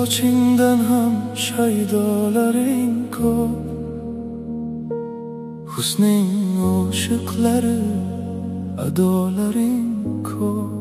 sochingdan ham shaydolaring ko'p, husning oshiqlari, adolaring ko'p.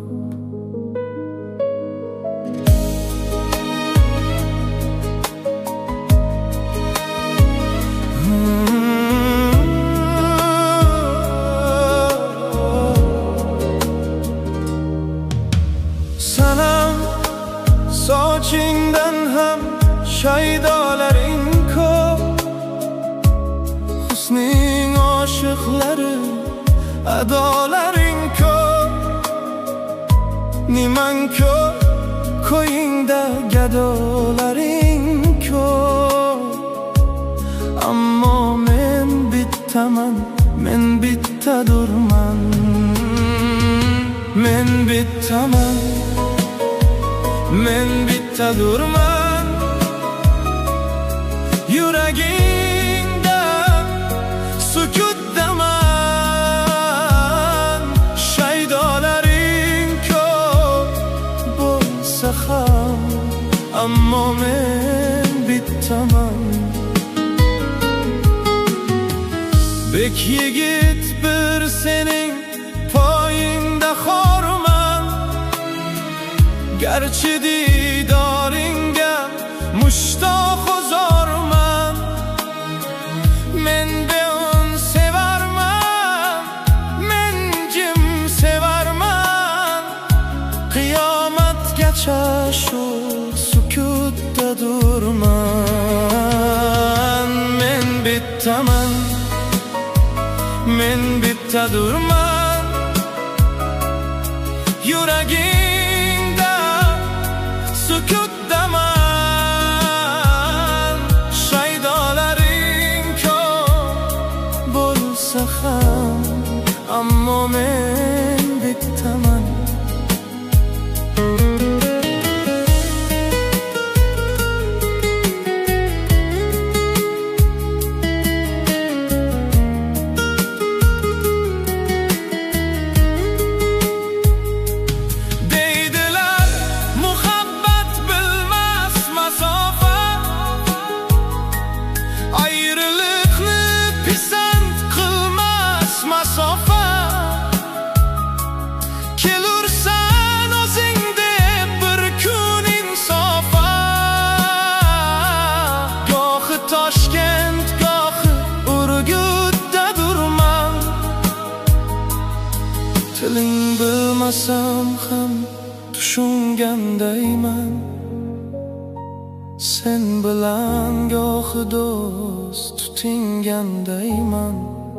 Sanam sochingdan ham shaydolaring ko'p, husning oshiqlari, adolaring ko'p. Nimang ko'p, ko'yingda gadolaring ko'p. Ammo men bittaman, men bittadurman. Men bittaman, men bittadurman. Yuragingda sukutdaman. Shaydolaring ko'p bo'lsa ham, ammo men bittaman. Bek yigit bir sening poyingda xorman. Garchi didoringga mushtoq o'zorman. Men beun sevarman, men jim sevarman. Qiyomatgacha shu sukutda durman. Men bittaman, men bittadurman. Yuragingda sukutdaman. Shaydolaring ko'p bo'lsa ham, ammo men bittaman. Kelursan o'zing deb bir kun insofa. Gohi Toshkent, gohi Urgutda durman. Tiling bilmasam ham tushungandayman. Sen bilan gohi do'st tutingandayman.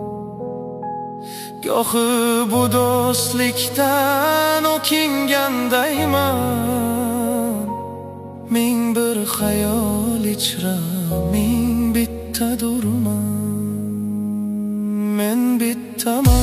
Gohi bu do'stlikdan o'kingandayman. Ming bir xayol ichra, ming bittadurman. Men bittaman.